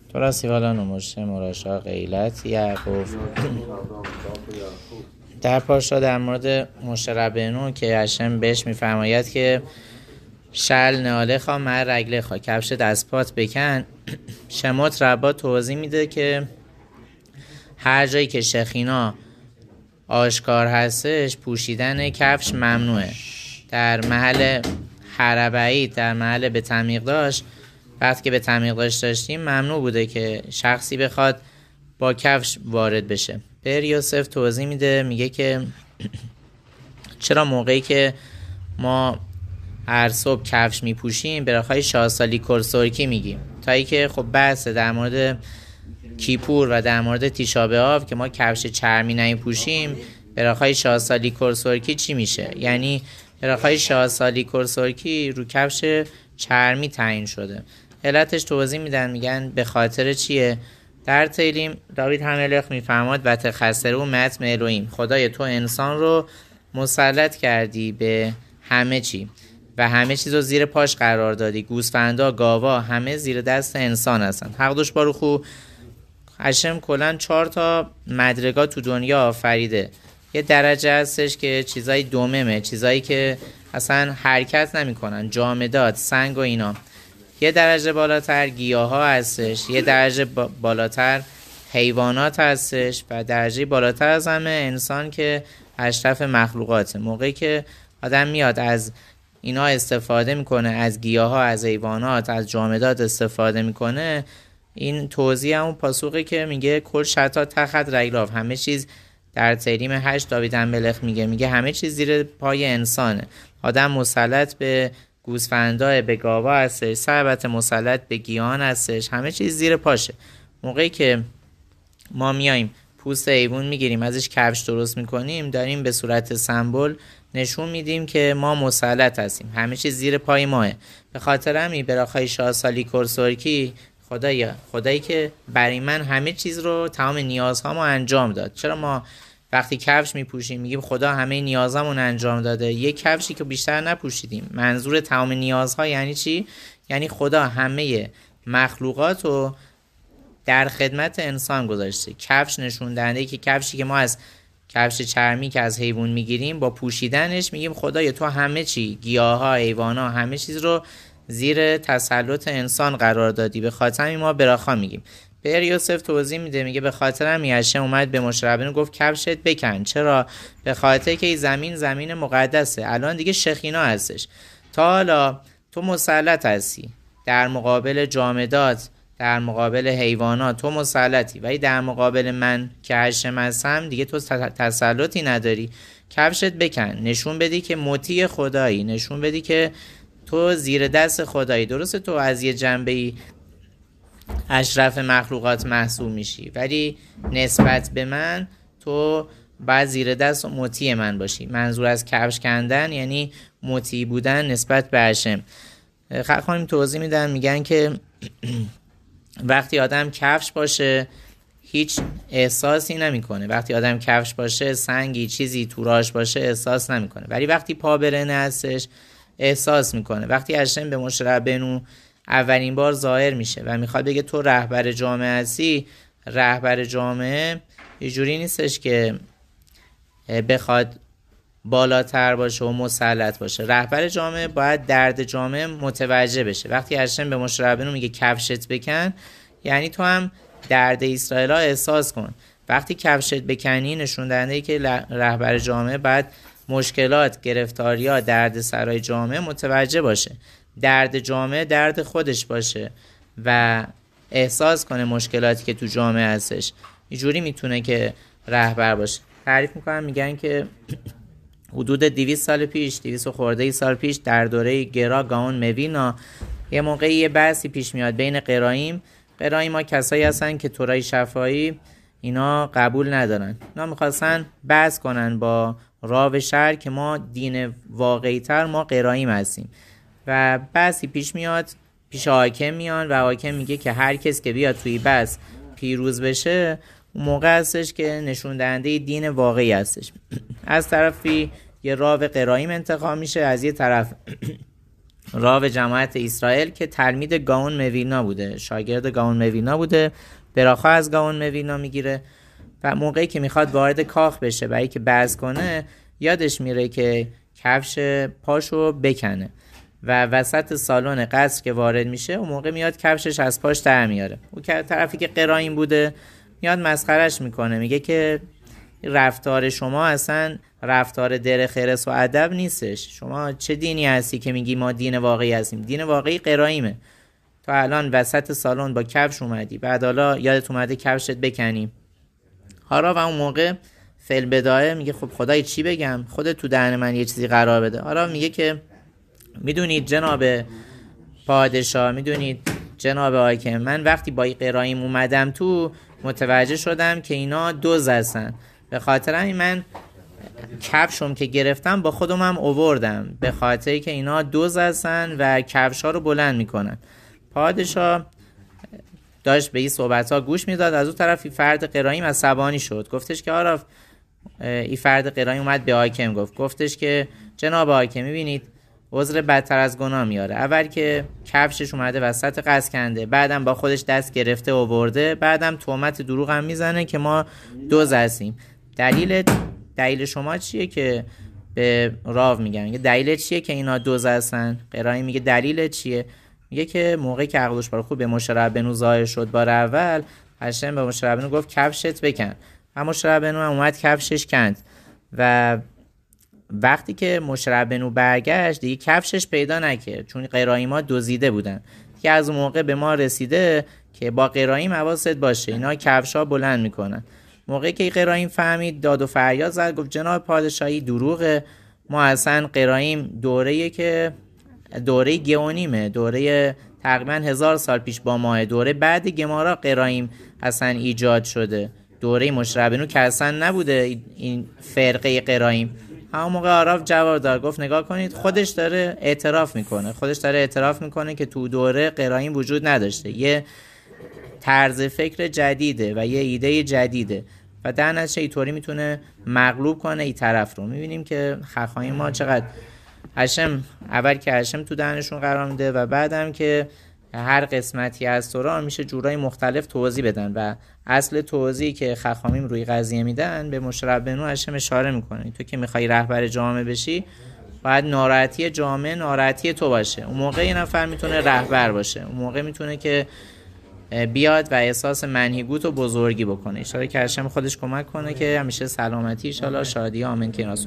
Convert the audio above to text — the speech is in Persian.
تو را سیوالا نموشه مراشا غیلت یعقوب. در پاشا در مورد موشه ربینو که هشم بهش میفرماید که شل ناله خواه مر رگله خواه، کفش دست پات بکن. شمات ربا توضیح میده که هر جایی که شخینا آشکار هستش پوشیدن کفش ممنوعه. در محل حربعید، در محل به تعمیق داشت، وقتی که به تعمیق داشتیم ممنوع بوده که شخصی بخواد با کفش وارد بشه. بر یوسف توضیح میده، میگه که چرا موقعی که ما هر صبح کفش میپوشیم براخای شاسالی کرسورکی میگیم، تا ای که خب بحثه در مورد کیپور و در مورد تیشا بآب که ما کفش چرمی نمیپوشیم براخای شاسالی کرسورکی چی میشه؟ یعنی براخای شاسالی کرسورکی رو کفش چرمی تعیین شده. علتش توضیح میدن، میگن به خاطر چیه؟ در تیلیم داوید هملخ میفرماد و تخسره و متم الوهیم، خدای تو انسان رو مسلط کردی به همه چی و همه چیز رو زیر پاش قرار دادی، گوسفندا، گاوا، همه زیر دست انسان هستن. حق دوش باروخو هشم کلن 4 مدرگا تو دنیا آفریده. یه درجه هستش که چیزای دوممه، چیزایی که اصلا حرکت نمی کنن، جامدات، سنگ و اینا. یه درجه بالاتر گیاه ها هستش، یه درجه بالاتر حیوانات هستش و درجه بالاتر از همه انسان که اشرف مخلوقاته. موقعی که آدم میاد از اینا استفاده میکنه، از گیاه ها، از حیوانات، از جامدات استفاده میکنه، این توضیح همون پاسوقی که میگه کل شتا تخت رگلاف، همه چیز در تریم 8 داوید هملخ میگه همه چیز زیر پای انسانه. آدم مسلط به گوسفندا، به گاوا هستش، البته مسلط به گیاهان هستش، همه چیز زیر پاشه. موقعی که ما میایم پوست حیوان میگیریم ازش کفش درست میکنیم، داریم به صورت سمبل نشون میدیم که ما مسلط هستیم، همه چیز زیر پای ماه. به خاطر همین براخای شاسالی کرسورکی، خدایی که برای من همه چیز رو، تمام نیازهامو انجام داد. چرا ما وقتی کفش میپوشیم میگیم خدا همه نیازمون انجام داده؟ یک کفشی که بیشتر نپوشیدیم. منظور تمام نیازها یعنی چی؟ یعنی خدا همه مخلوقات رو در خدمت انسان گذاشته. کفش نشون دهنده که کفشی که ما از کفش چرمی که از حیوان میگیریم، با پوشیدنش میگیم خدایا تو همه چی، گیاها، حیوانا، همه چیز رو زیر تسلط انسان قرار دادی، به خاطر همین ما براخا میگیم. بر یوسف توضیح میده، میگه به خاطر همین هشم اومد به موشه ربینو گفت کفشت بکن. چرا؟ به خاطر که این زمین مقدسه، الان دیگه شخینا هستش. تا حالا تو مسلط هستی در مقابل جامدات، در مقابل حیوانات تو مسلطی، ولی در مقابل من که هشم هستم دیگه تو تسلطی نداری. کفشت بکن، نشون بدی که مطیع خدایی، نشون بدی که تو زیر دست خدایی. درسته تو از یه جنبه‌ای اشرف مخلوقات محسوب میشی، ولی نسبت به من تو باید زیر دست و مطیع من باشی. منظور از کفش کندن یعنی مطیع بودن نسبت به هشم. خانم توضیح میدن، میگن که وقتی آدم کفش باشه هیچ احساسی نمیکنه، وقتی آدم کفش باشه سنگی چیزی توراش باشه احساس نمیکنه، ولی وقتی پا برهنه هستش احساس میکنه. وقتی هشم به موشه ربینو اولین بار ظاهر میشه و میخواد بگه تو رهبر جامعه هستی، رهبر جامعه یه جوری نیستش که بخواد بالاتر باشه و مسلط باشه. رهبر جامعه باید درد جامعه متوجه بشه. وقتی هشم به موشه ربینو میگه کفشت بکن، یعنی تو هم درد اسرائیل ها احساس کن. وقتی کفشت بکنی نشون دهنده که رهبر جامعه باید مشکلات، گرفتاری‌ها، درد سرای جامعه متوجه باشه، درد جامعه درد خودش باشه و احساس کنه مشکلاتی که تو جامعه هستش. اینجوری میتونه که رهبر باشه. تعریف میکنن، میگن که حدود 200 سال پیش، 200 خورده سال پیش، در دوره گرا گاون موینا، یه موقعی یه بحثی پیش میاد بین قرایم ها. کسایی هستن که تورای شفاهی اینا قبول ندارن، اینا میخواستن بحث کنن با راو شهر که ما دین واقعی تر، ما قرایم هستیم. و بحثی پیش میاد، پیش حاکم میان و حاکم میگه که هر کس که بیاد توی بحث پیروز بشه، اون موقع هستش که نشون دهنده دین واقعی هستش. از طرفی یه راو قرایم انتخاب میشه، از یه طرف راو جماعت اسرائیل که تلمید گاون مویلنا بوده، شاگرد گاون مویلنا بوده، براخا از گاون مویلنا میگیره و موقعی که میخواد وارد کاخ بشه برای که بز کنه یادش میره که کفش پاشو بکنه و وسط سالن قصر که وارد میشه اون موقع میاد کفشش از پاش در میاره. اون که طرفی که قرایم بوده میاد مسخرش میکنه، میگه که رفتار شما اصلا رفتار در خرس و ادب نیستش. شما چه دینی هستی که میگی ما دین واقعی هستیم؟ دین واقعی قرایمه. تو الان وسط سالن با کفش اومدی، بعد حالا یادت اومده کفشت بکنی. حالا و اون موقع فعل بدایه میگه خب خدای چی بگم، خودت تو دهن من یه چیزی قرار بده. حالا میگه که میدونید جناب پادشاه، میدونید جناب حاکم، من وقتی با قرایم اومدم تو متوجه شدم که اینا دزد هستن، به خاطر همین من کفشم که گرفتم با خودم هم آوردم، به خاطری که اینا دزد هستن و کفشا رو بلند میکنن. پادشاه داشت به این صحبت ها گوش میداد. از اون طرف این فرد قرایم عصبانی شد، گفتش که آراف، این فرد قرایم اومد به حاکم گفتش که جناب حاکم میبینید عذر بدتر از گناه میاره. اول که کفشش اومده وسط قصر کنده، بعدم با خودش دست گرفته آورده، بعدم تهمت دروغ هم میزنه که ما دزد هستیم. دلیل شما چیه که به راو میگن دلیل چیه که اینا دزد هستن؟ قرایم میگه دلیل چیه؟ میگه که موقعی که عقلش بر خوب به موشه ربنو ظاهر شد بار اول، هاشم به موشه ربنو گفت کفشت بکن، اما موشه ربنو هم اومد کفشش کند و وقتی که موشه ربنو برگشت دیگه کفشش پیدا نکرد، چون قرایما دزدیده بودن. که از اون موقع به ما رسیده که با قرایم حواست باشه، اینا کفشا بلند میکنن. موقعی که قرایم فهمید داد و فریاد زد، گفت جناب پادشاهی دروغه، ما اصلا قرایم دوره گئونیمه، دوره تقریبا 1000 سال پیش با ماه، دوره بعد گمارا قرایم اصلا ایجاد شده، دوره موشه ربنو که اصلا نبوده این فرقه قرایم. همون موقع آراف جواب داد، گفت نگاه کنید خودش داره اعتراف میکنه که تو دوره قرایم وجود نداشته، یه طرز فکر جدیده و یه ایده جدیده و در نتیجه اینطوری میتونه مغلوب کنه این طرف رو. میبینیم که خاخای ما چقدر هاشم، اول که هاشم تو دهنشون قرار میده و بعدم که هر قسمتی از تورا میشه جورای مختلف توضیح بدن و اصل توضیحی که خخامیم روی قضیه میدن به موشه ربنو هاشم اشاره میکنه. تو که میخوای رهبر جامعه بشی باید ناراحتی جامعه ناراحتی تو باشه. اون موقع یه نفر میتونه رهبر باشه، اون موقع میتونه که بیاد و احساس منهیگوت و بزرگی بکنه. اشاره که هاشم خودش کمک کنه که همیشه سلامتی، ان شاءالله شادی، آمین که